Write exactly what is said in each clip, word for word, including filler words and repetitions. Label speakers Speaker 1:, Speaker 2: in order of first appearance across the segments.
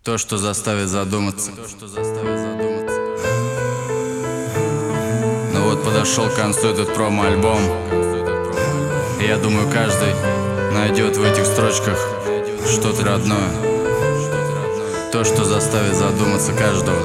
Speaker 1: То, что заставит задуматься. Ну вот подошел к концу этот промо-альбом, и я думаю, каждый найдет в этих строчках что-то родное. То, что заставит задуматься каждого.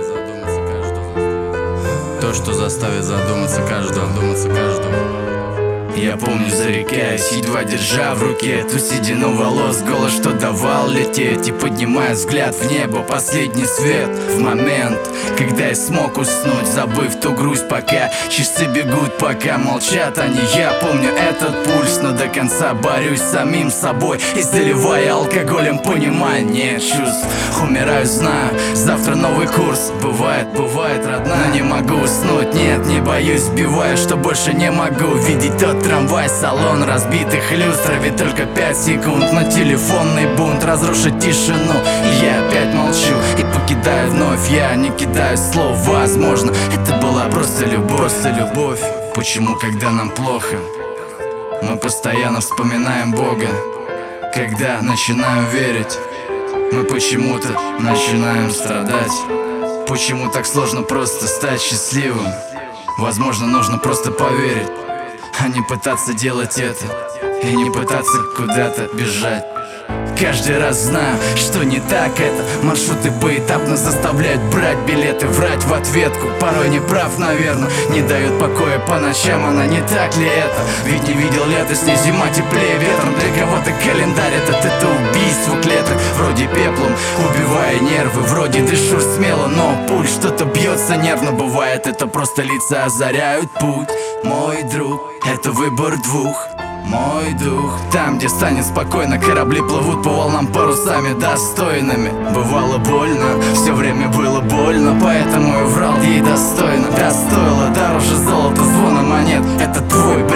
Speaker 1: То, что заставит задуматься каждого, думаться каждого.
Speaker 2: Я помню, зарекаясь, едва держа в руке эту седину волос, голос, что давал лететь. И поднимая взгляд в небо, последний свет. В момент, когда я смог уснуть, забыв ту грусть, пока часы бегут, пока молчат они. Я помню этот пульс, но до конца борюсь с самим собой и заливая алкоголем понимание чувств. Умираю, знаю, завтра новый курс. Бывает, бывает, родная, но не могу уснуть. Нет, не боюсь, сбиваю, что больше не могу видеть тот трамвай, салон разбитых люстр. Ведь только пять секунд, но телефонный бунт разрушит тишину. И я опять молчу и покидаю вновь. Я не кидаю слов, возможно, это была просто любовь, просто любовь. Почему, когда нам плохо, мы постоянно вспоминаем Бога? Когда начинаем верить, мы почему-то начинаем страдать. Почему так сложно просто стать счастливым? Возможно, нужно просто поверить, а не пытаться делать это, и не пытаться куда-то бежать. Каждый раз знаю, что не так это. Маршруты поэтапно заставляют брать билеты, врать в ответку. Порой не прав, наверное, не дают покоя по ночам. Она не так ли это? Ведь не видел лето, с ней зима теплее ветром. Для кого-то календарь этот, это убийство клеток. Вроде пеплом, убивая нервы. Вроде дышу смело, но пульс что-то бьется нервно. Бывает, это просто лица озаряют путь. Мой друг, это выбор двух. Мой дух, там, где станет спокойно, корабли плывут по волнам парусами достойными. Бывало больно, все время было больно, поэтому и врал ей достойно. Да стоило дороже золота, звона монет. Это твой